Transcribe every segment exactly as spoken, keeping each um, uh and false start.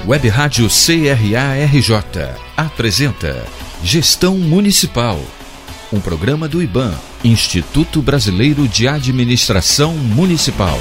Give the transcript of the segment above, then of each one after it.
Web Rádio C R A R J apresenta Gestão Municipal, um programa do IBAM, Instituto Brasileiro de Administração Municipal.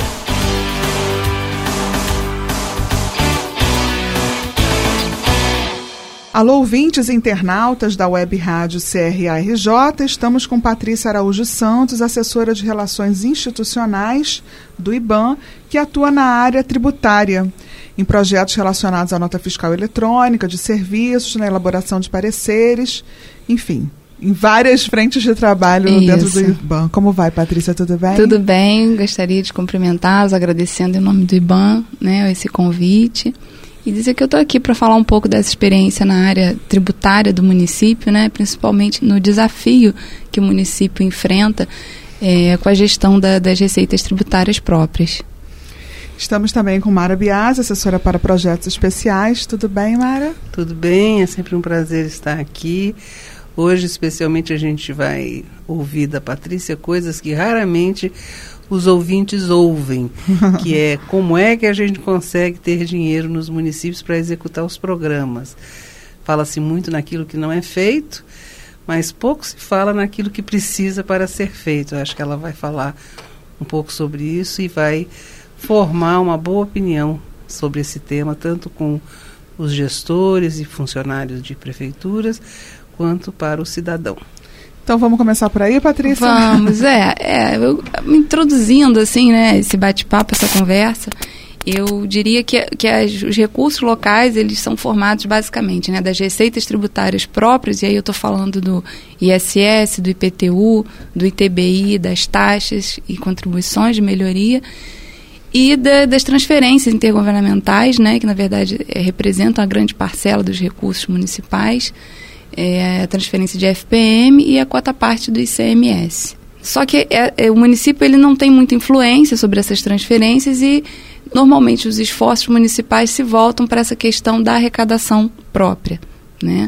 Alô, ouvintes e internautas da Web Rádio C R A R J, estamos com Patrícia Araújo Santos, assessora de Relações Institucionais do IBAM, que atua na área tributária, em projetos relacionados à nota fiscal eletrônica, de serviços, na elaboração de pareceres, enfim, em várias frentes de trabalho Isso. dentro do IBAM. Como vai, Patrícia? Tudo bem? Tudo bem, gostaria de cumprimentá-los, agradecendo em nome do IBAM, né, esse convite. E dizer que eu estou aqui para falar um pouco dessa experiência na área tributária do município, né, principalmente no desafio que o município enfrenta é, com a gestão da, das receitas tributárias próprias. Estamos também com Mara Biasi, assessora para projetos especiais. Tudo bem, Mara? Tudo bem, é sempre um prazer estar aqui. Hoje, especialmente, a gente vai ouvir da Patrícia coisas que raramente os ouvintes ouvem, que é como é que a gente consegue ter dinheiro nos municípios para executar os programas. Fala-se muito naquilo que não é feito, mas pouco se fala naquilo que precisa para ser feito. Eu acho que ela vai falar um pouco sobre isso e vai formar uma boa opinião sobre esse tema, tanto com os gestores e funcionários de prefeituras, quanto para o cidadão. Então vamos começar por aí, Patrícia? Vamos, é, é eu, introduzindo assim, né, esse bate-papo, essa conversa, eu diria que, que as, os recursos locais, eles são formados basicamente, né, das receitas tributárias próprias, e aí eu estou falando do I S S, do I P T U, do I T B I, das taxas e contribuições de melhoria, e da, das transferências intergovernamentais, né, que na verdade é, representam a grande parcela dos recursos municipais, é, a transferência de F P M e a quota-parte do I C M S. Só que é, é, o município ele não tem muita influência sobre essas transferências e normalmente os esforços municipais se voltam para essa questão da arrecadação própria, né?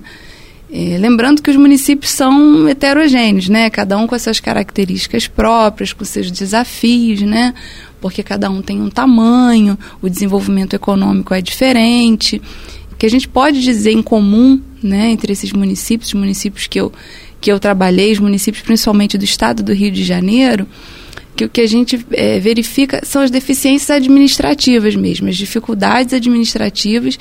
É, lembrando que os municípios são heterogêneos, né? Cada um com as suas características próprias, com seus desafios, né? Porque cada um tem um tamanho, o desenvolvimento econômico é diferente. O que a gente pode dizer em comum, né, entre esses municípios, os municípios que eu, que eu trabalhei, os municípios principalmente do estado do Rio de Janeiro, que o que a gente é, verifica são as deficiências administrativas mesmo, as dificuldades administrativas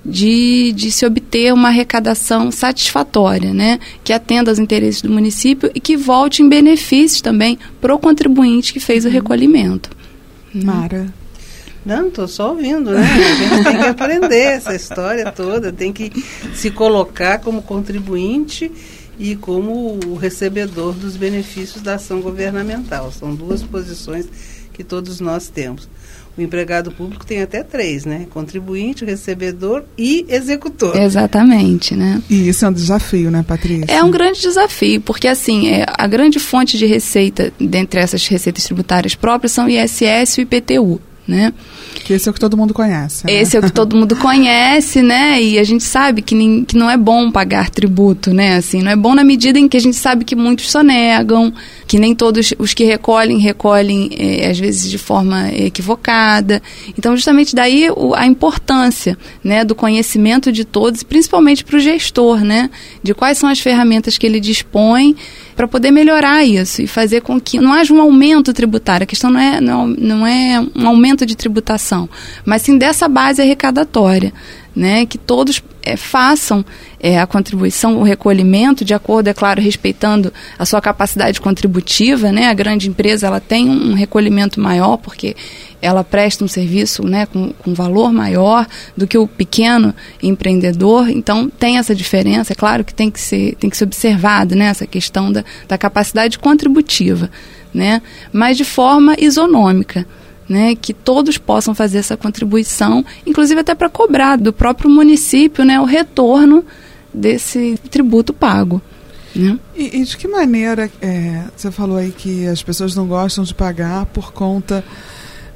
de, de se obter uma arrecadação satisfatória, né, que atenda aos interesses do município e que volte em benefícios também para o contribuinte que fez o recolhimento. Mara? Não, estou só ouvindo, né? A gente tem que aprender essa história toda, tem que se colocar como contribuinte e como o recebedor dos benefícios da ação governamental. São duas posições que todos nós temos. O empregado público tem até três, né? Contribuinte, recebedor e executor. Exatamente, né? E isso é um desafio, né, Patrícia? É um grande desafio, porque assim, é, a grande fonte de receita, dentre essas receitas tributárias próprias, são o I S S e o I P T U, né? Que esse é o que todo mundo conhece, né? Esse é o que todo mundo conhece, né? E a gente sabe que, nem, que não é bom pagar tributo, né? Assim, não é bom na medida em que a gente sabe que muitos sonegam, que nem todos os que recolhem, recolhem, é, às vezes, de forma equivocada. Então, justamente daí o, a importância, né, do conhecimento de todos, principalmente para o gestor, né? De quais são as ferramentas que ele dispõe para poder melhorar isso e fazer com que não haja um aumento tributário. A questão não é, não, não é um aumento de tributação, mas sim dessa base arrecadatória, né? Que todos é, façam é, a contribuição, o recolhimento, de acordo, é claro, respeitando a sua capacidade contributiva, né? A grande empresa ela tem um recolhimento maior porque ela presta um serviço, né, com, com valor maior do que o pequeno empreendedor, então tem essa diferença, é claro que tem que ser, tem que ser observado, né, essa questão da, da capacidade contributiva, né, mas de forma isonômica, né, que todos possam fazer essa contribuição, inclusive até para cobrar do próprio município, né, o retorno desse tributo pago. Né? E, e de que maneira, é, você falou aí que as pessoas não gostam de pagar por conta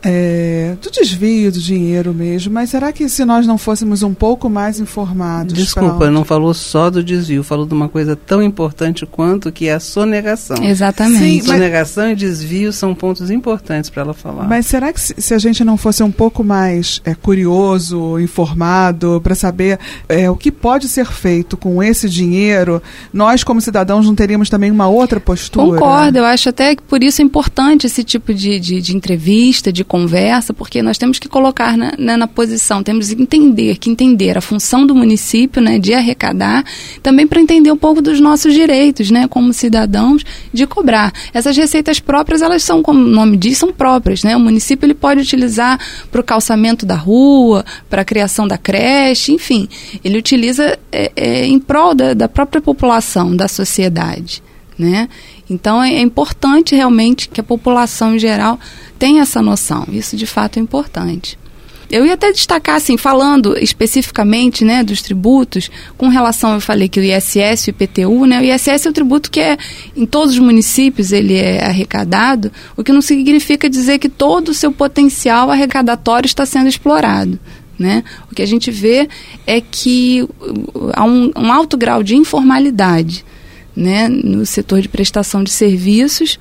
é, do desvio do dinheiro mesmo, mas será que se nós não fôssemos um pouco mais informados... Desculpa, não falou só do desvio, falou de uma coisa tão importante quanto que é a sonegação. Exatamente. Sim, sonegação mas, e desvio são pontos importantes para ela falar. Mas será que se, se a gente não fosse um pouco mais é, curioso, informado, para saber é, o que pode ser feito com esse dinheiro, nós como cidadãos não teríamos também uma outra postura? Concordo, eu acho até que por isso é importante esse tipo de, de, de entrevista, de conversa, porque nós temos que colocar na, na, na posição, temos que entender, que entender a função do município, né, de arrecadar, também para entender um pouco dos nossos direitos, né, como cidadãos, de cobrar. Essas receitas próprias, elas são, como o nome diz, são próprias, né, o município ele pode utilizar para o calçamento da rua, para a criação da creche, enfim, ele utiliza é, é, em prol da, da própria população, da sociedade, né. Então, é importante realmente que a população em geral tenha essa noção. Isso, de fato, é importante. Eu ia até destacar, assim, falando especificamente, né, dos tributos, com relação, eu falei que o I S S e o I P T U, né, o I S S é o tributo que é, em todos os municípios, ele é arrecadado, o que não significa dizer que todo o seu potencial arrecadatório está sendo explorado. Né? O que a gente vê é que há um, um alto grau de informalidade, né, no setor de prestação de serviços,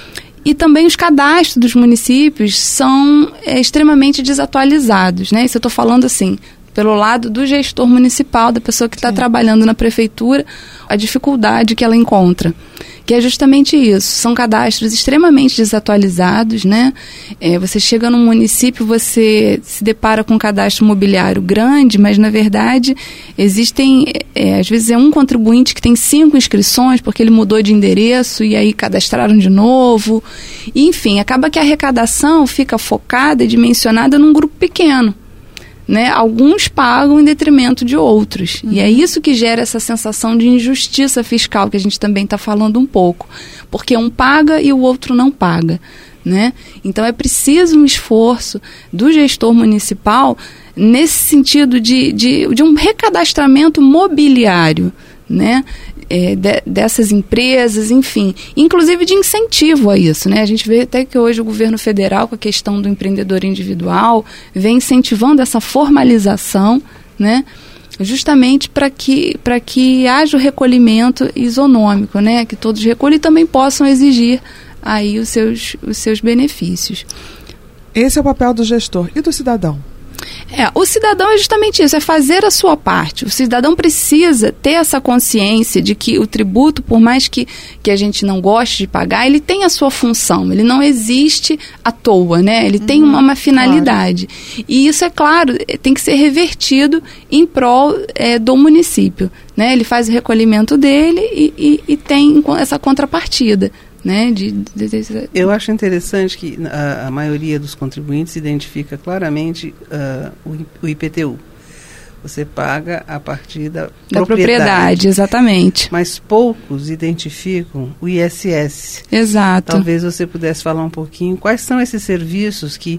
e também os cadastros dos municípios são é, extremamente desatualizados, né? Isso eu estou falando assim, pelo lado do gestor municipal, da pessoa que está trabalhando na prefeitura, a dificuldade que ela encontra, que é justamente isso, são cadastros extremamente desatualizados, né? É, você chega num município, você se depara com um cadastro imobiliário grande, mas na verdade existem, é, às vezes é um contribuinte que tem cinco inscrições, porque ele mudou de endereço e aí cadastraram de novo, e, enfim, acaba que a arrecadação fica focada e dimensionada num grupo pequeno. Né? Alguns pagam em detrimento de outros. Uhum. E é isso que gera essa sensação de injustiça fiscal que a gente também está falando um pouco. Porque um paga e o outro não paga. Né? Então é preciso um esforço do gestor municipal nesse sentido de, de, de um recadastramento mobiliário, né? É, de, dessas empresas, enfim, inclusive de incentivo a isso, né? A gente vê até que hoje o governo federal, com a questão do empreendedor individual, vem incentivando essa formalização, né? Justamente para que, para que haja o recolhimento isonômico, né? Que todos recolhem e também possam exigir aí os seus, os seus benefícios. Esse é o papel do gestor e do cidadão. É, o cidadão é justamente isso, é fazer a sua parte. O cidadão precisa ter essa consciência de que o tributo, por mais que, que a gente não goste de pagar, ele tem a sua função, ele não existe à toa, né? Ele uhum, tem uma, uma finalidade. Claro. E isso, é claro, tem que ser revertido em prol é, do município, né? Ele faz o recolhimento dele e, e, e tem essa contrapartida. Né, de, de, de... Eu acho interessante que a, a maioria dos contribuintes identifica claramente uh, o, o I P T U. Você paga a partir da, da propriedade. propriedade, exatamente. Mas poucos identificam o I S S. Exato. Talvez você pudesse falar um pouquinho quais são esses serviços que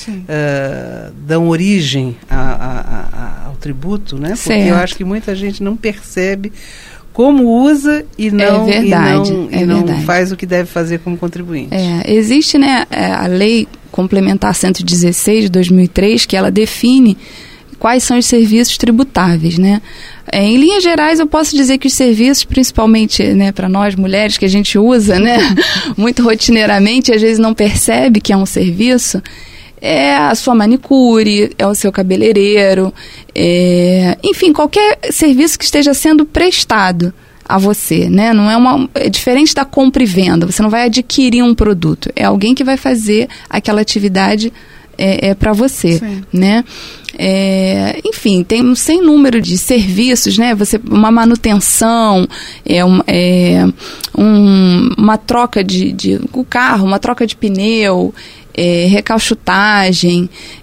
uh, dão origem a, a, a, ao tributo, né? Porque certo. Eu acho que muita gente não percebe como usa e não, é verdade, e não, é e não verdade. faz o que deve fazer como contribuinte. É, existe, né, a lei complementar cento e dezesseis de dois mil e três, que ela define quais são os serviços tributáveis, né? É, em linhas gerais, eu posso dizer que os serviços, principalmente, né, para nós mulheres, que a gente usa, né, muito rotineiramente, às vezes não percebe que é um serviço, é a sua manicure, é o seu cabeleireiro, é, enfim, qualquer serviço que esteja sendo prestado a você, né? Não é uma, é diferente da compra e venda, você não vai adquirir um produto, é alguém que vai fazer aquela atividade é, é para você, sim, né? É, enfim, tem um sem número de serviços, né? Você, uma manutenção, é, um, é, um, uma troca de, de o carro, uma troca de pneu, É, recalchutagem,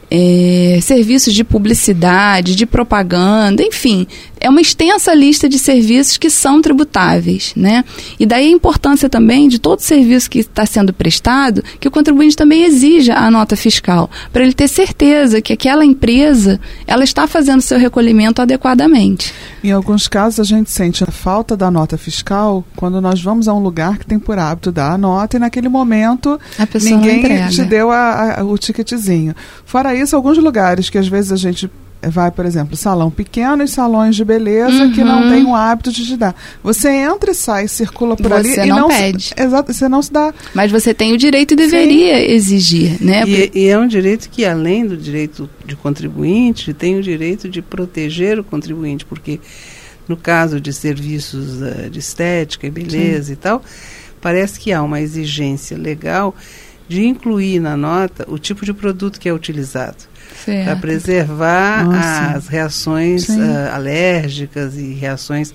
É, serviços de publicidade, de propaganda, enfim, é uma extensa lista de serviços que são tributáveis, né? E daí a importância também de todo serviço que está sendo prestado, que o contribuinte também exija a nota fiscal, para ele ter certeza que aquela empresa, ela está fazendo seu recolhimento adequadamente. Em alguns casos a gente sente a falta da nota fiscal quando nós vamos a um lugar que tem por hábito dar a nota e naquele momento a pessoa ninguém não entrega. te deu a, a, o ticketzinho. Fora isso, alguns lugares que às vezes a gente vai, por exemplo, salão pequeno e salões de beleza uhum. que não tem o hábito de te dar. Você entra e sai, circula por você ali não e não pede. Exato, você não se dá. Mas você tem o direito e deveria Sim. exigir, né? E, e é um direito que, além do direito de contribuinte, tem o direito de proteger o contribuinte, porque no caso de serviços uh, de estética e beleza Sim. e tal, parece que há uma exigência legal de incluir na nota o tipo de produto que é utilizado. Para preservar Nossa. as reações uh, alérgicas e reações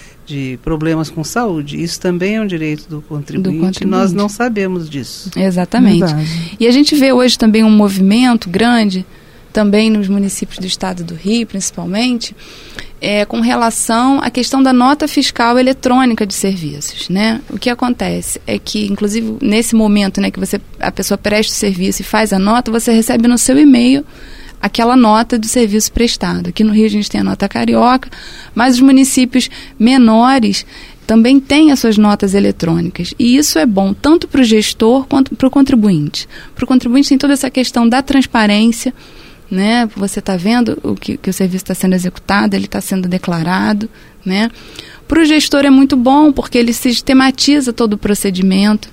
de problemas com saúde. Isso também é um direito do contribuinte, do contribuinte. E nós não sabemos disso. Exatamente. Verdade. E a gente vê hoje também um movimento grande, também nos municípios do estado do Rio, principalmente, é, com relação à questão da nota fiscal eletrônica de serviços, né? O que acontece é que, inclusive, nesse momento, né, que você, a pessoa presta o serviço e faz a nota, você recebe no seu e-mail aquela nota do serviço prestado. Aqui no Rio a gente tem a nota carioca, mas os municípios menores também têm as suas notas eletrônicas. E isso é bom tanto para o gestor quanto para o contribuinte. Para o contribuinte tem toda essa questão da transparência, né? Você está vendo o que, que o serviço está sendo executado, ele está sendo declarado, né? Para o gestor é muito bom, porque ele sistematiza todo o procedimento,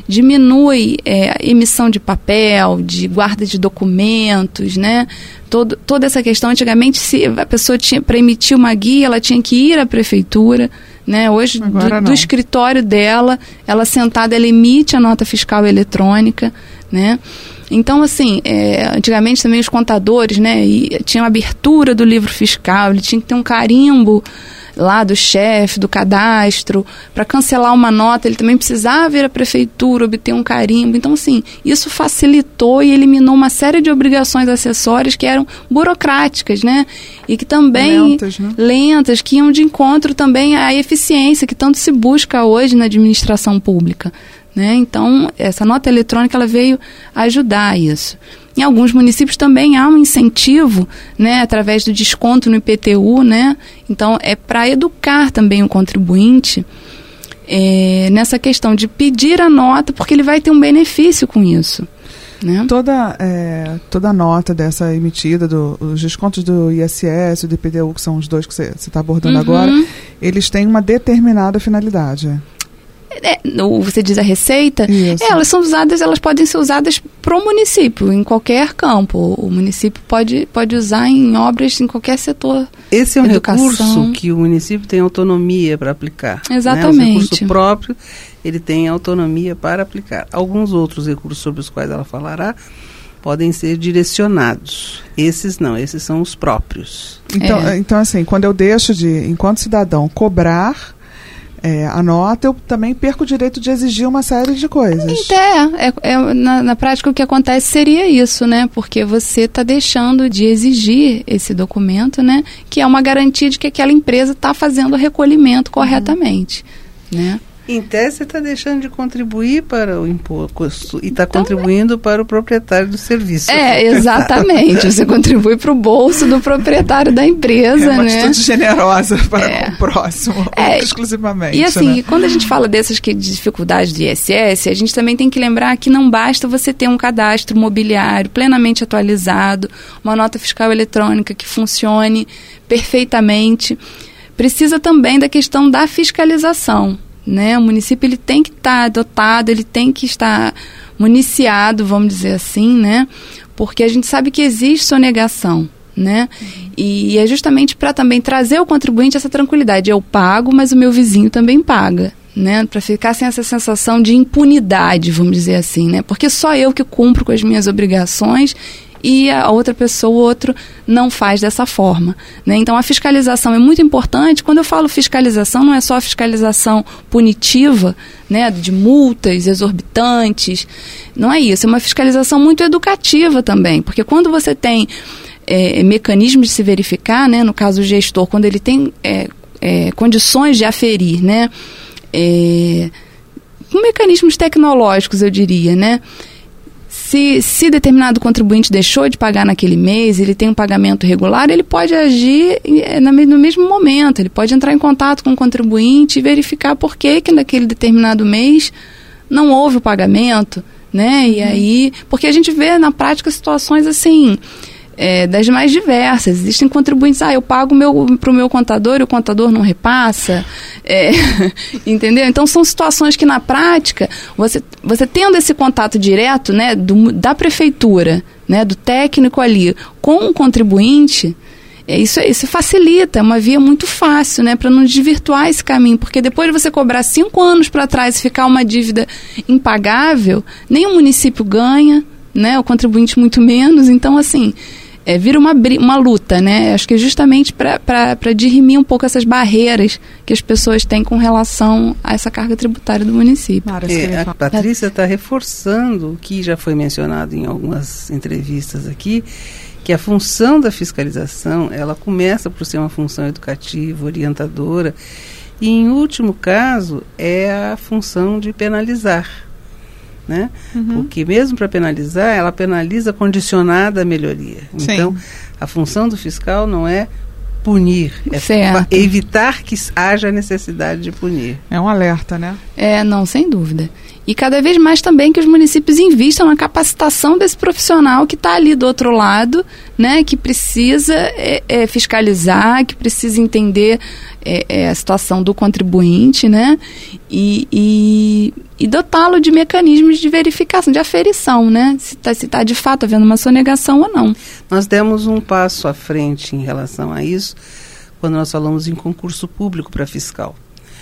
diminui é, a emissão de papel, de guarda de documentos, né? Todo, toda essa questão, antigamente, se a pessoa tinha, para emitir uma guia, ela tinha que ir à prefeitura, né? Hoje, do, do escritório dela, ela sentada, ela emite a nota fiscal eletrônica, né? Então, assim, é, antigamente também os contadores, né, e tinha uma abertura do livro fiscal, ele tinha que ter um carimbo lá do chefe, do cadastro, para cancelar uma nota, ele também precisava ir à prefeitura, obter um carimbo. Então, assim, isso facilitou e eliminou uma série de obrigações acessórias que eram burocráticas, né, e que também lentas, né? lentas, que iam de encontro também à eficiência que tanto se busca hoje na administração pública. Né? Então, essa nota eletrônica ela veio ajudar isso. Em alguns municípios também há um incentivo, né, através do desconto no I P T U, né? Então, é para educar também o contribuinte é, nessa questão de pedir a nota, porque ele vai ter um benefício com isso. Né? Toda, é, toda nota dessa emitida, do, os descontos do I S S e do I P T U, que são os dois que você está abordando uhum. agora, eles têm uma determinada finalidade. É, você diz a receita, é, elas são usadas, elas podem ser usadas para o município, em qualquer campo. O município pode, pode usar em obras em qualquer setor. Esse é um Educação. recurso que o município tem autonomia para aplicar. Exatamente. Né? O recurso próprio, ele tem autonomia para aplicar. Alguns outros recursos sobre os quais ela falará podem ser direcionados. Esses não, esses são os próprios. Então, é. então assim, quando eu deixo de, enquanto cidadão, cobrar É, a nota, eu também perco o direito de exigir uma série de coisas. É, é, é na, na prática o que acontece seria isso, né? Porque você está deixando de exigir esse documento, né? Que é uma garantia de que aquela empresa está fazendo o recolhimento corretamente, uhum. né? Em tese, você está deixando de contribuir para o imposto e está então, contribuindo para o proprietário do serviço. É, exatamente. Você contribui para o bolso do proprietário da empresa, é uma né? atitude generosa para é. o próximo, é. exclusivamente. E assim, né? quando a gente fala dessas que, de dificuldades do I S S, a gente também tem que lembrar que não basta você ter um cadastro mobiliário plenamente atualizado, uma nota fiscal eletrônica que funcione perfeitamente. Precisa também da questão da fiscalização. Né? O município ele tem que estar tá dotado, ele tem que estar municiado, vamos dizer assim, né? Porque a gente sabe que existe sonegação, né? Uhum. E é justamente para também trazer ao contribuinte essa tranquilidade. Eu pago, mas o meu vizinho também paga, né? Para ficar sem essa sensação de impunidade, vamos dizer assim, né? Porque só eu que cumpro com as minhas obrigações e a outra pessoa, o outro, não faz dessa forma, né? Então, a fiscalização é muito importante. Quando eu falo fiscalização, não é só a fiscalização punitiva, né, de multas exorbitantes, não é isso, é uma fiscalização muito educativa também, porque quando você tem é, mecanismos de se verificar, né, no caso o gestor, quando ele tem é, é, condições de aferir, né, é, com mecanismos tecnológicos, eu diria, né, Se, se determinado contribuinte deixou de pagar naquele mês, ele tem um pagamento regular, ele pode agir no mesmo momento, ele pode entrar em contato com o contribuinte e verificar por que que naquele determinado mês não houve o pagamento, né? E aí, porque a gente vê na prática situações assim, é, das mais diversas. Existem contribuintes, ah, eu pago para o meu contador e o contador não repassa, é, entendeu? Então, são situações que, na prática, você, você tendo esse contato direto, né, do, da prefeitura, né, do técnico ali, com o contribuinte, é, isso, isso facilita, é uma via muito fácil, né, para não desvirtuar esse caminho, porque depois de você cobrar cinco anos para trás e ficar uma dívida impagável, nem o município ganha, né, o contribuinte muito menos. Então, assim, É, vira uma, uma luta, né? Acho que é justamente para dirimir um pouco essas barreiras que as pessoas têm com relação a essa carga tributária do município. É, a Patrícia está reforçando o que já foi mencionado em algumas entrevistas aqui, que a função da fiscalização, ela começa por ser uma função educativa, orientadora, e em último caso é a função de penalizar. Né? Uhum. Porque mesmo para penalizar, ela penaliza condicionada à melhoria. Sim. Então, a função do fiscal não é punir, é certo. evitar que haja necessidade de punir. É um alerta, né? É, não, sem dúvida. E cada vez mais também que os municípios investam na capacitação desse profissional que está ali do outro lado, né, que precisa é, é, fiscalizar, que precisa entender é, é, a situação do contribuinte, né, e, e, e dotá-lo de mecanismos de verificação, de aferição, né, se está se tá de fato havendo uma sonegação ou não. Nós demos um passo à frente em relação a isso quando nós falamos em concurso público para fiscal.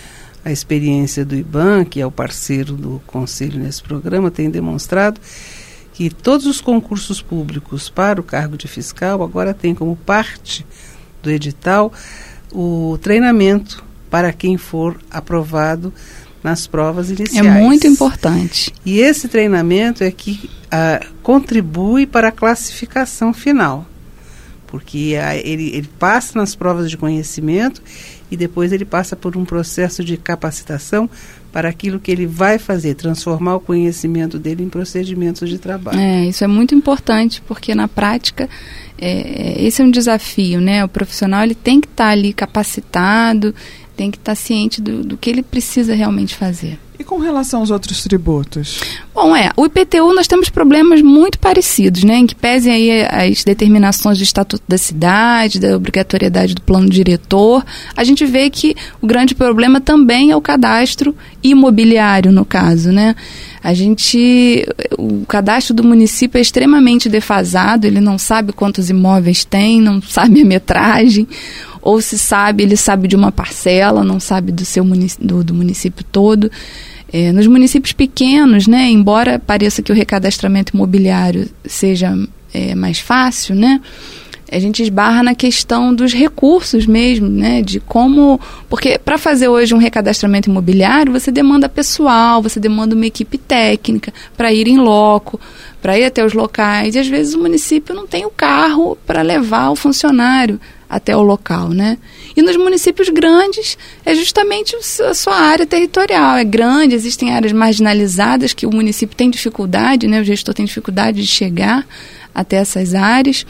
A experiência do IBAN, que é o parceiro do Conselho nesse programa, tem demonstrado que todos os concursos públicos para o cargo de fiscal agora têm como parte do edital o treinamento para quem for aprovado nas provas iniciais. É muito importante. E esse treinamento é que ah, contribui para a classificação final, porque ah, ele, ele passa nas provas de conhecimento e depois ele passa por um processo de capacitação para aquilo que ele vai fazer, transformar o conhecimento dele em procedimentos de trabalho. É, isso é muito importante, porque na prática é, esse é um desafio, né? O profissional ele tem que estar ali capacitado, tem que estar ciente do, do que ele precisa realmente fazer. E com relação aos outros tributos? Bom, é, o I P T U nós temos problemas muito parecidos, né, em que pesem aí as determinações do Estatuto da Cidade, da obrigatoriedade do plano diretor. A gente vê que o grande problema também é o cadastro imobiliário, no caso, né. A gente, o cadastro do município é extremamente defasado, ele não sabe quantos imóveis tem, não sabe a metragem, ou se sabe, ele sabe de uma parcela, não sabe do, seu munic- do, do município todo. É, nos municípios pequenos, né, embora pareça que o recadastramento imobiliário seja é, mais fácil, né, a gente esbarra na questão dos recursos mesmo, né, de como... Porque para fazer hoje um recadastramento imobiliário, você demanda pessoal, você demanda uma equipe técnica para ir em loco, para ir até os locais, e às vezes o município não tem o carro para levar o funcionário até o local, né? E nos municípios grandes é justamente a sua área territorial, é grande, existem áreas marginalizadas que o município tem dificuldade, né? O gestor tem dificuldade de chegar até essas áreas.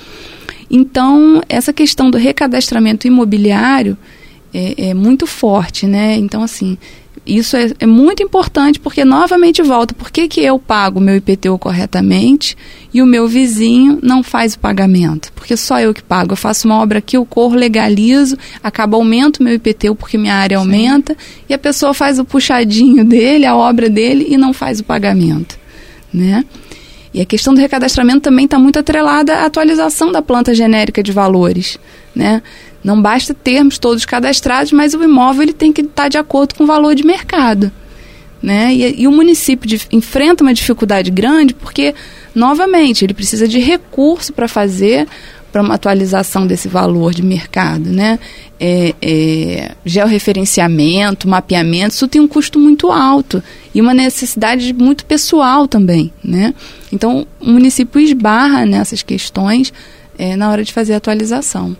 Então, essa questão do recadastramento imobiliário é, é muito forte, né? Então, assim, isso é, é muito importante, porque novamente volta, por que que eu pago o meu I P T U corretamente e o meu vizinho não faz o pagamento? Porque só eu que pago, eu faço uma obra aqui, eu corro, legalizo, acaba, aumento o meu I P T U porque minha área aumenta, sim, e a pessoa faz o puxadinho dele, a obra dele, e não faz o pagamento, né? E a questão do recadastramento também está muito atrelada à atualização da planta genérica de valores, né? Não basta termos todos cadastrados, mas o imóvel ele tem que estar de acordo com o valor de mercado, né? E, e o município de, enfrenta uma dificuldade grande porque, novamente, ele precisa de recurso para fazer para uma atualização desse valor de mercado, né? É, é, georreferenciamento, mapeamento, isso tem um custo muito alto e uma necessidade muito pessoal também, né? Então, o município esbarra nessas questões é, na hora de fazer a atualização.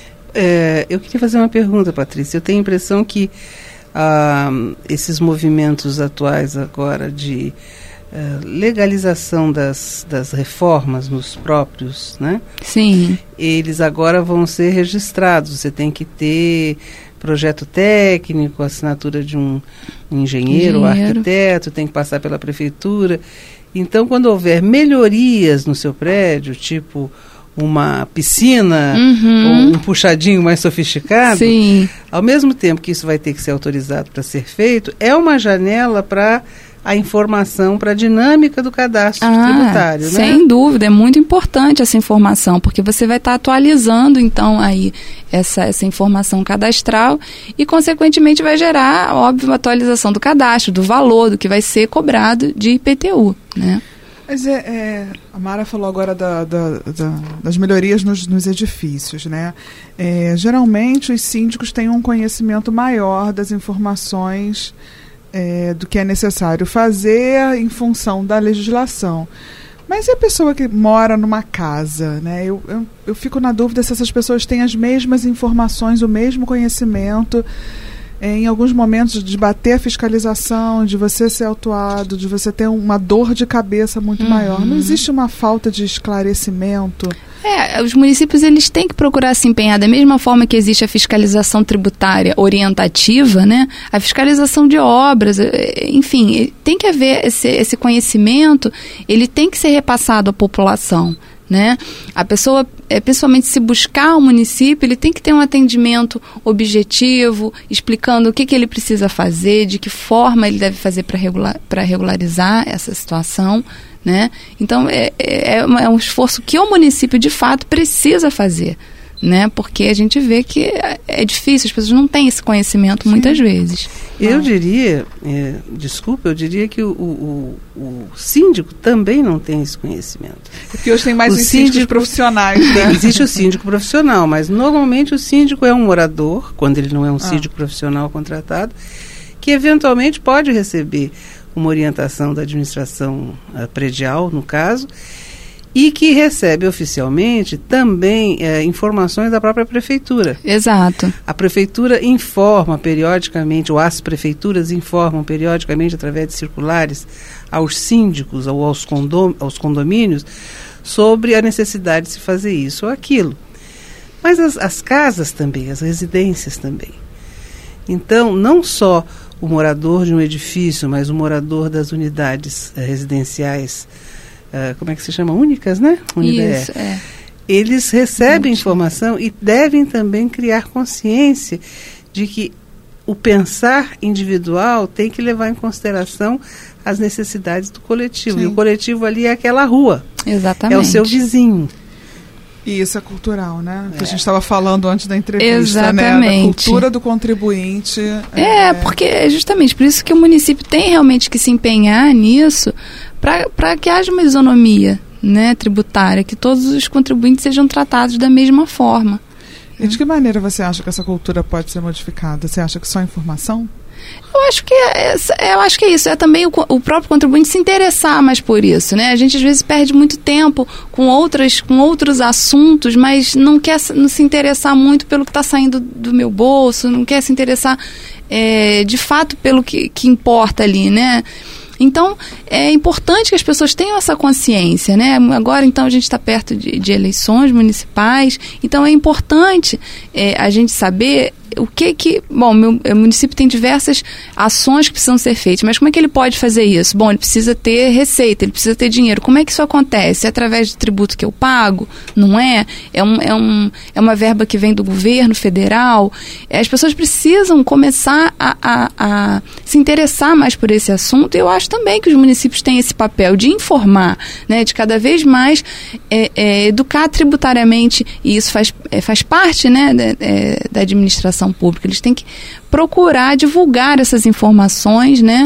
É, eu queria fazer uma pergunta, Patrícia. Eu tenho a impressão que ah, esses movimentos atuais agora de Uh, legalização das, das reformas nos próprios, né? Sim. Eles agora vão ser registrados. Você tem que ter projeto técnico, assinatura de um, um engenheiro, ou arquiteto, tem que passar pela prefeitura. Então, quando houver melhorias no seu prédio, tipo uma piscina, uhum. ou um puxadinho mais sofisticado, sim. ao mesmo tempo que isso vai ter que ser autorizado para ser feito, é uma janela para a informação, para a dinâmica do cadastro ah, tributário, né? Sem dúvida, é muito importante essa informação, porque você vai estar tá atualizando, então, aí, essa, essa informação cadastral e, consequentemente, vai gerar, óbvio, uma atualização do cadastro, do valor, do que vai ser cobrado de I P T U, né? Mas é, é, a Mara falou agora da, da, da, das melhorias nos, nos edifícios, né? É, geralmente, os síndicos têm um conhecimento maior das informações É, do que é necessário fazer em função da legislação. Mas e a pessoa que mora numa casa, né? Eu, eu, eu fico na dúvida se essas pessoas têm as mesmas informações, o mesmo conhecimento, é, em alguns momentos de bater a fiscalização, de você ser autuado, de você ter uma dor de cabeça muito uhum. maior. Não existe uma falta de esclarecimento? É, os municípios eles têm que procurar se empenhar da mesma forma que existe a fiscalização tributária orientativa, né? A fiscalização de obras, enfim, tem que haver esse, esse conhecimento, ele tem que ser repassado à população, né? A pessoa, é, principalmente se buscar o município, ele tem que ter um atendimento objetivo, explicando o que, que ele precisa fazer, de que forma ele deve fazer para regular, para regularizar essa situação, né? Então, é, é, é um esforço que o município, de fato, precisa fazer, né? Porque a gente vê que é, é difícil, as pessoas não têm esse conhecimento. Sim. Muitas vezes. Eu ah. diria, é, desculpa, eu diria que o, o, o síndico também não tem esse conhecimento. Porque hoje tem mais os síndicos profissionais, né? Existe o síndico profissional, mas normalmente o síndico é um morador, quando ele não é um ah. síndico profissional contratado, que eventualmente pode receber uma orientação da administração uh, predial, no caso, e que recebe oficialmente também uh, informações da própria prefeitura. Exato. A prefeitura informa periodicamente, ou as prefeituras informam periodicamente, através de circulares, aos síndicos ou aos, condom- aos condomínios, sobre a necessidade de se fazer isso ou aquilo. Mas as, as casas também, as residências também. Então, não só o morador de um edifício, mas o morador das unidades uh, residenciais, uh, como é que se chama? Únicas, né? Unidade. Isso, é. Eles recebem Muito. informação e devem também criar consciência de que o pensar individual tem que levar em consideração as necessidades do coletivo. Sim. E o coletivo ali é aquela rua. Exatamente. É o seu vizinho. E isso é cultural, né? É. Que a gente estava falando antes da entrevista, Exatamente. né? Da cultura do contribuinte. É, é, porque é justamente por isso que o município tem realmente que se empenhar nisso, para que haja uma isonomia, né, tributária, que todos os contribuintes sejam tratados da mesma forma. E de que maneira você acha que essa cultura pode ser modificada? Você acha que só informação? Eu acho que é, eu acho que é isso, é também o, o próprio contribuinte se interessar mais por isso, né? A gente às vezes perde muito tempo com, outras, com outros assuntos, mas não quer não se interessar muito pelo que está saindo do meu bolso, não quer se interessar é, de fato pelo que, que importa ali, né? Então, é importante que as pessoas tenham essa consciência, né? Agora, então, a gente está perto de, de eleições municipais, então é importante é, a gente saber o que que... Bom, meu, meu município tem diversas ações que precisam ser feitas, mas como é que ele pode fazer isso? Bom, ele precisa ter receita, ele precisa ter dinheiro. Como é que isso acontece? É através do tributo que eu pago? Não é? É, um, é, um, é uma verba que vem do governo federal? É, as pessoas precisam começar a, a, a se interessar mais por esse assunto, e eu acho também que os municípios têm esse papel de informar, né, de cada vez mais é, é, educar tributariamente, e isso faz, é, faz parte, né, da, é, da administração pública. Eles têm que procurar divulgar essas informações, né,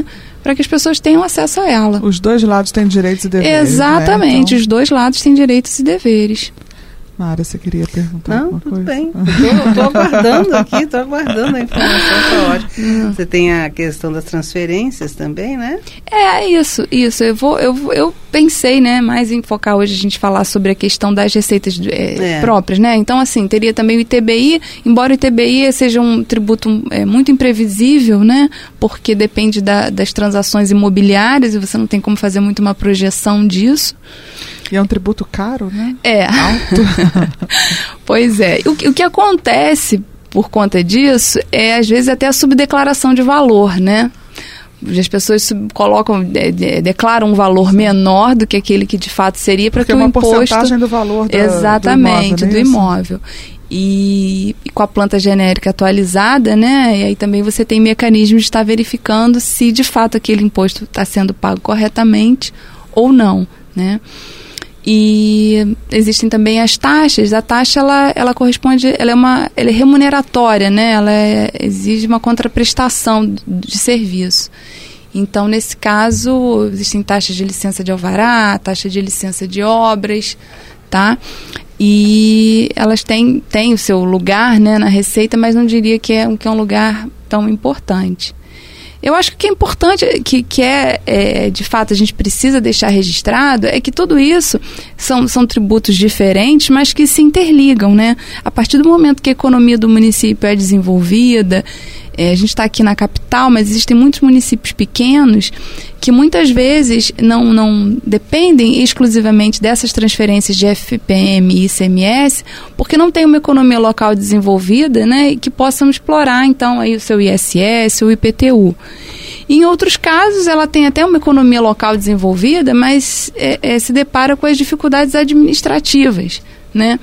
para que as pessoas tenham acesso a ela. Os dois lados têm direitos e deveres. Exatamente, né? Então... os dois lados têm direitos e deveres. Mara, você queria perguntar Não, alguma tudo coisa? bem. Estou aguardando aqui, estou aguardando a informação, está ótimo. Você tem a questão das transferências também, né? É, isso, isso. Eu, vou, eu, eu pensei, né, mais em focar hoje a gente falar sobre a questão das receitas é, é. próprias, né? Então, assim, teria também o I T B I, embora o I T B I seja um tributo é, muito imprevisível, né? Porque depende da, das transações imobiliárias e você não tem como fazer muito uma projeção disso. E é um tributo caro, né? É. Alto. Pois é. O, o que acontece por conta disso é, às vezes, até a subdeclaração de valor, né? As pessoas sub, colocam, de, de, declaram um valor menor do que aquele que de fato seria para que é uma o imposto... porcentagem do valor da, exatamente, do imóvel. Do imóvel. E, e com a planta genérica atualizada, né? E aí também você tem mecanismos de estar verificando se de fato aquele imposto está sendo pago corretamente ou não, né? E existem também as taxas. A taxa, ela, ela corresponde, ela é, uma, ela é remuneratória, né? Ela é, exige uma contraprestação de, de serviço. Então, nesse caso, existem taxas de licença de alvará, taxa de licença de obras, tá? E elas têm, têm o seu lugar, né, na Receita, mas não diria que é, que é um lugar tão importante. Eu acho que o que é importante, que, que é, é, de fato, a gente precisa deixar registrado, é que tudo isso são, são tributos diferentes, mas que se interligam, né? A partir do momento que a economia do município é desenvolvida, é, a gente está aqui na capital, mas existem muitos municípios pequenos que muitas vezes não, não dependem exclusivamente dessas transferências de F P M e I C M S, porque não tem uma economia local desenvolvida, né, e que possam explorar, então, aí o seu I S S, o I P T U. Em outros casos, ela tem até uma economia local desenvolvida, mas é, é, se depara com as dificuldades administrativas, né,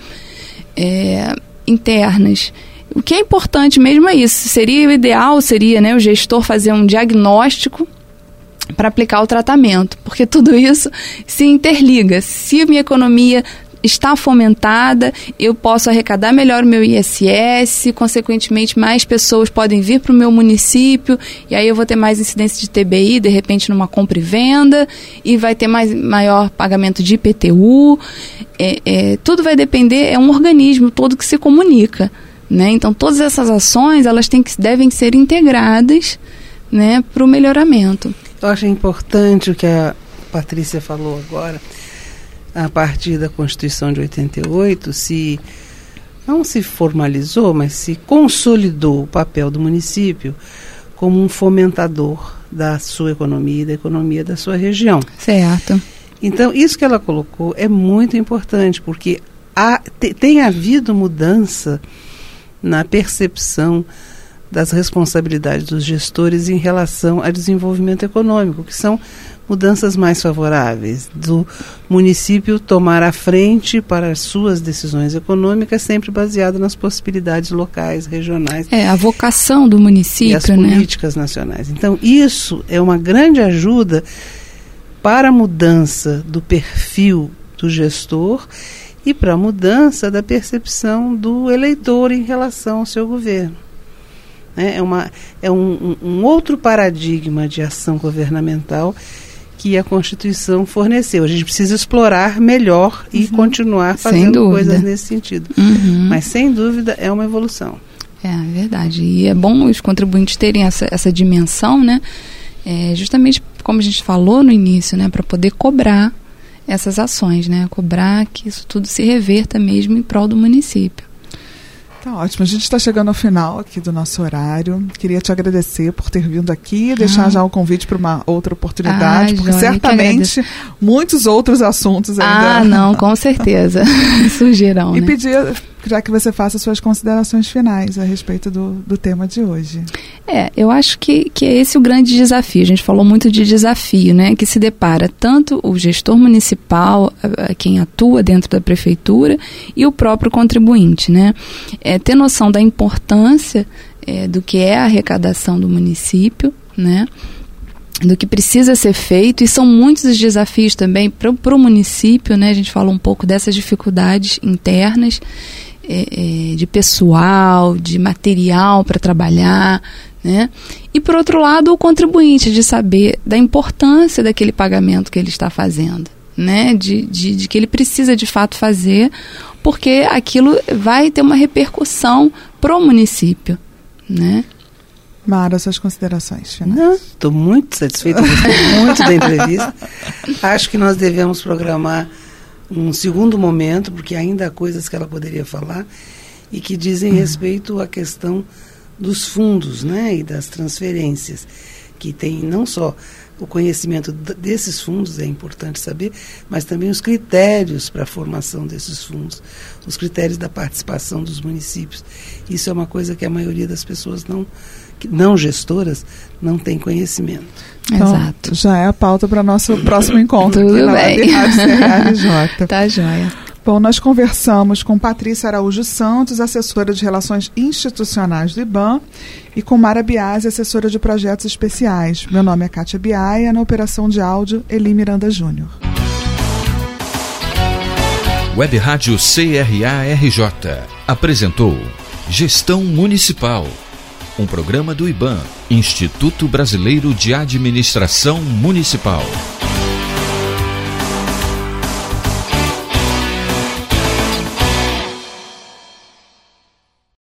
é, internas. O que é importante mesmo é isso. Seria o ideal, seria, né, o gestor fazer um diagnóstico para aplicar o tratamento, porque tudo isso se interliga. Se a minha economia está fomentada, eu posso arrecadar melhor o meu I S S, consequentemente mais pessoas podem vir para o meu município, e aí eu vou ter mais incidência de T B I, de repente numa compra e venda, e vai ter mais, maior pagamento de I P T U. É, é, tudo vai depender, é um organismo todo que se comunica, né? Então todas essas ações, elas têm que, devem ser integradas, né, para o melhoramento. Eu acho importante o que a Patrícia falou agora, a partir da Constituição de oitenta e oito, se não se formalizou, mas se consolidou o papel do município como um fomentador da sua economia e da economia da sua região. Certo. Então, isso que ela colocou é muito importante, porque há, te, tem havido mudança na percepção das responsabilidades dos gestores em relação ao desenvolvimento econômico, que são mudanças mais favoráveis, do município tomar a frente para as suas decisões econômicas, sempre baseado nas possibilidades locais, regionais. É, a vocação do município, e as né? políticas nacionais. Então, isso é uma grande ajuda para a mudança do perfil do gestor e para a mudança da percepção do eleitor em relação ao seu governo. É, uma, é um, um outro paradigma de ação governamental que a Constituição forneceu. A gente precisa explorar melhor e uhum. continuar fazendo coisas nesse sentido. Uhum. Mas, sem dúvida, é uma evolução. É, é verdade. E é bom os contribuintes terem essa, essa dimensão, né? É, justamente como a gente falou no início, né? Para poder cobrar essas ações, né? Cobrar que isso tudo se reverta mesmo em prol do município. Tá ótimo, a gente está chegando ao final aqui do nosso horário. Queria te agradecer por ter vindo aqui, ah. deixar já o convite para uma outra oportunidade, ah, porque Joia, certamente muitos outros assuntos ainda... Ah, não, com certeza surgirão. E né? pedir, já que você faça suas considerações finais a respeito do, do tema de hoje. É, eu acho que, que é esse o grande desafio. A gente falou muito de desafio, né? Que se depara tanto o gestor municipal, a, a quem atua dentro da prefeitura, e o próprio contribuinte, né? É, ter noção da importância é, do que é a arrecadação do município, né? Do que precisa ser feito, e são muitos os desafios também para o município, né? A gente fala um pouco dessas dificuldades internas, é, é, de pessoal, de material para trabalhar, né? E, por outro lado, o contribuinte de saber da importância daquele pagamento que ele está fazendo, né? De, de, de que ele precisa, de fato, fazer, porque aquilo vai ter uma repercussão para o município, né? Mara, suas considerações finais? Não, estou muito satisfeita, gostei muito da entrevista. Acho que nós devemos programar um segundo momento, porque ainda há coisas que ela poderia falar e que dizem uhum. respeito à questão dos fundos, né, e das transferências, que tem não só o conhecimento desses fundos, é importante saber, mas também os critérios para a formação desses fundos, os critérios da participação dos municípios. Isso é uma coisa que a maioria das pessoas não, não gestoras não tem conhecimento. Então, exato. Já é a pauta para o nosso próximo encontro. Tudo aqui bem. Na C R A R J. Tá joia. Bom, nós conversamos com Patrícia Araújo Santos, assessora de Relações Institucionais do IBAN, e com Mara Biasi, assessora de Projetos Especiais. Meu nome é Kátia Biaia, na operação de áudio, Eli Miranda Júnior. Web Rádio C R A R J apresentou Gestão Municipal, um programa do IBAN, Instituto Brasileiro de Administração Municipal.